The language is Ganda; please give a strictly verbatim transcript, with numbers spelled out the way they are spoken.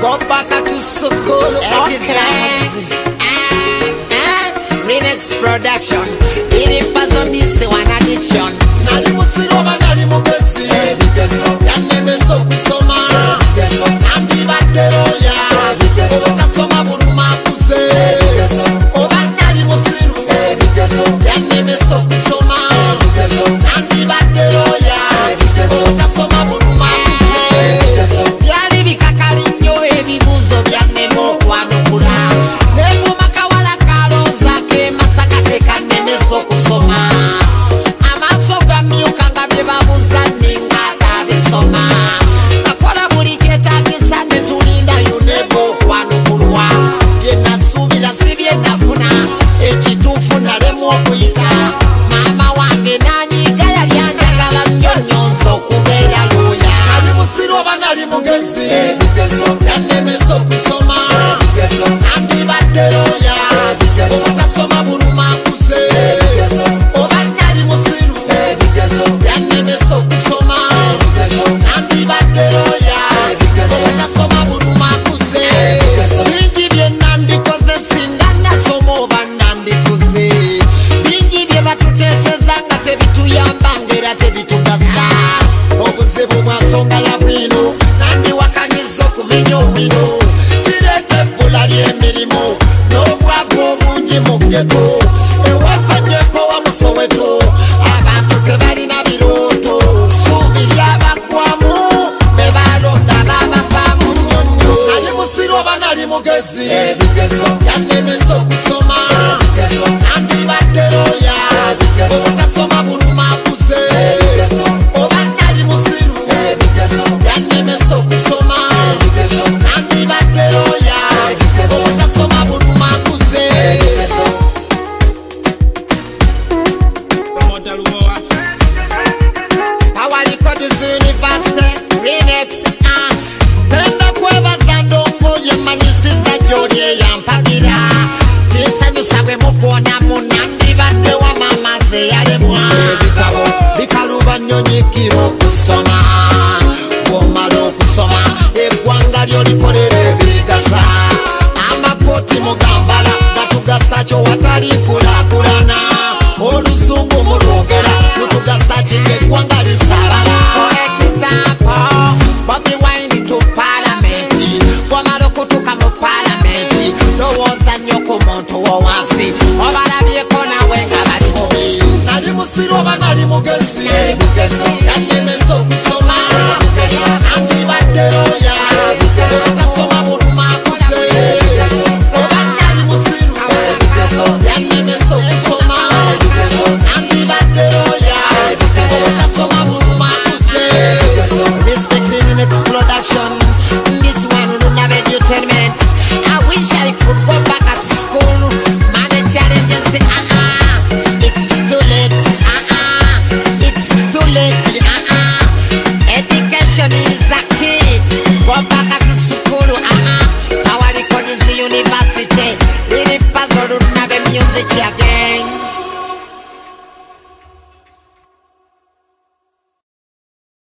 Go back to school. Okay. Remix production. It was on this one addiction. Nali musiroba nali mugesi. Bigeso. Yaneme so kusoma. Bigeso. Nambi batero ya. Bigeso. Kasoma buruma kuze. Bigeso. Oba nali musiru. Bigeso. Yaneme so kusoma. Bigeso. Nambi batero ya. Bigeso. Kasoma buruma kuze. Bigeso. Yali bikakali nyo ebibuzo byanemo kwanukula. Neguma kawala kaloza ke masaka teka neme so kusoma. Amaso gamyuka nga byebabuza ninga tabisoma. Nakola buli kyetaagisa ne tulinda yunego kwanukulwa. Byenasuubira si byenafuna ekituufu nalemu okuyita. Maama wange nanyiga yali anjagala nnyo nnyo nze okubeera looya. Nali musiru oba nali mugezi. Ebigeso byannemesa okusoma. Ebigeso nandibadde looya. Ebigeso obutasoma buluma akuze. Ebigeso oba nali musiru. Ebigeso byannemesa okusoma. Ebigeso nandibadde looya. Ebigeso obutasoma buluma akuze. Bingi bye nandikoze singa nasoma oba nandifuze. Bingi bye batuteeseza nga tebituyamba ng'era tebitugasa. Obuzibu bwasonga ya bwino nandiwakanyizza okumenya obwino. Kireeta ebbula ly'emirimu n'obwavu obungi mu ggeto. Ewaffe gy'epowa mu Soweto abantu tebalina birooto. Ssuubi ly'abaggwamu be balonda babavaamu nnyonnyo. Nali musiru oba nali mugezi. Ebigeso byannemesa okusoma. Ebigeso nandibadde looya. Ebigeso obutasoma buluma akuze. Ebigeso oba nali musiru. Ebigeso byannemesa okusoma. Ebigeso nandibadde looya. Ebigeso obutasoma buluma akuze. Ebigeso Power Records University Remix. Ah, tenda kwebaza ndongo yemanyisiza gy'oli eyampagira. Kinsanyusa bwe mukuonamu nandibadde wa mama ze yalemwa. Ebitabo bikaluba nnyo nyiikira okusoma.